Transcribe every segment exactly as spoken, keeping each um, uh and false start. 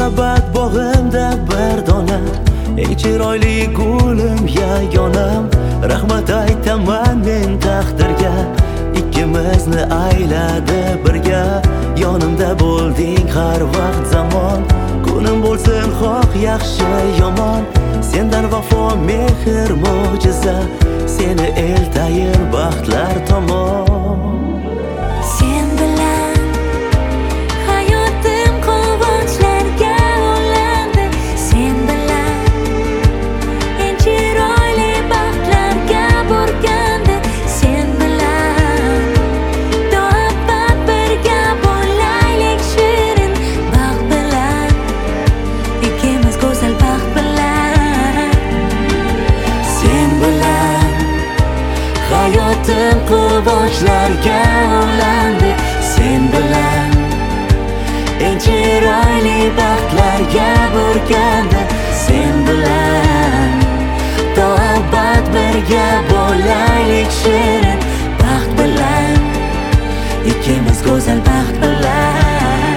Yunusobod bog'imda bir dona eng chiroyli gulim yagonam. Rahmat aytaman men taqdirga, ikkimizni ayladi birga. Yonimda bo'lding har vaqt zamon, kunim bo'lsin xoh yaxshi yomon. Sendan vafo mehr mo'jiza, seni eltayin baxtlar tomon. Sen bilan hayotim quvonchlarga ulandi. Sen bilan eng chiroyli baxtlarga burkandi. Sen bilan do'abat birga bo'laylik shirin baxt bilan, ikkimiz go'zal baxt bilan. Sen bilan hayotim quvonchlarga ulandi. Sen bilan eng chiroyli baxtlarga burkandi. Sen bilan do'abat birga bo'laylik shirin baxt bilan, ikkimiz go'zal baxt bilan.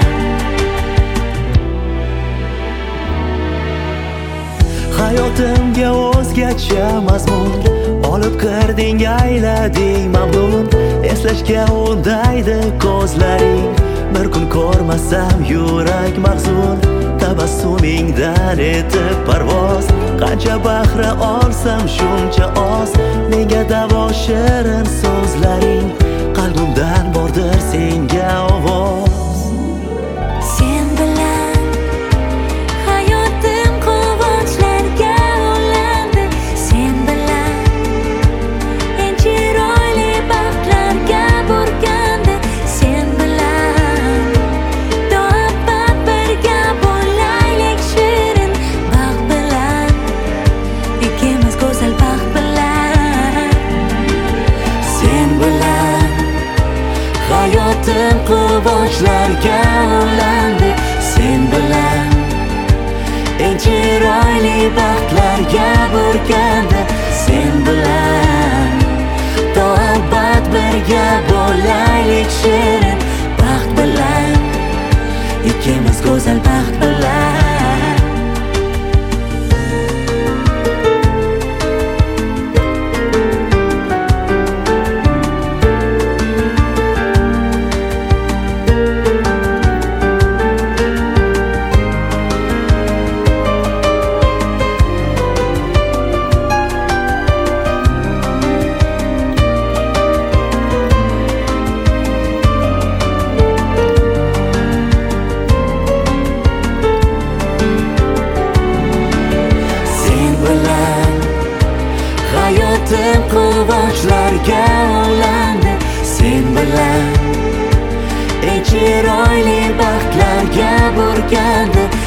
Hayotimga o'zgacha mazmun olib kirding, aylading mamnun. Eslashga undaydi ko'zlaring, bir kun ko'rmasam yurak mahzun. Tabassumingdan etib parvoz, qancha bahra olsam shuncha oz. Menga davo shirin so'zlaring, qalbimdan bordir senga ovoz. Sen bilan hayotim quvonchlarga ulandi. Sen bilan eng chiroyli baxtlarga burkandi. Sen bilan do'abat birga bo'laylik shirin baxt bilan, ikkimiz go'zal baxt bilan. Sen bilan hayotim quvonchlarga ulandi. Sen bilan eng chiroyli baxtlarga burkandi. Sen bilan do'abat birga bo'laylik shirin baxt bilan, ikkimiz go'zal baxt bilan. Hayotim quvonchlarga ulandi. Sen bilan eng chiroyli baxtlarga burkandi.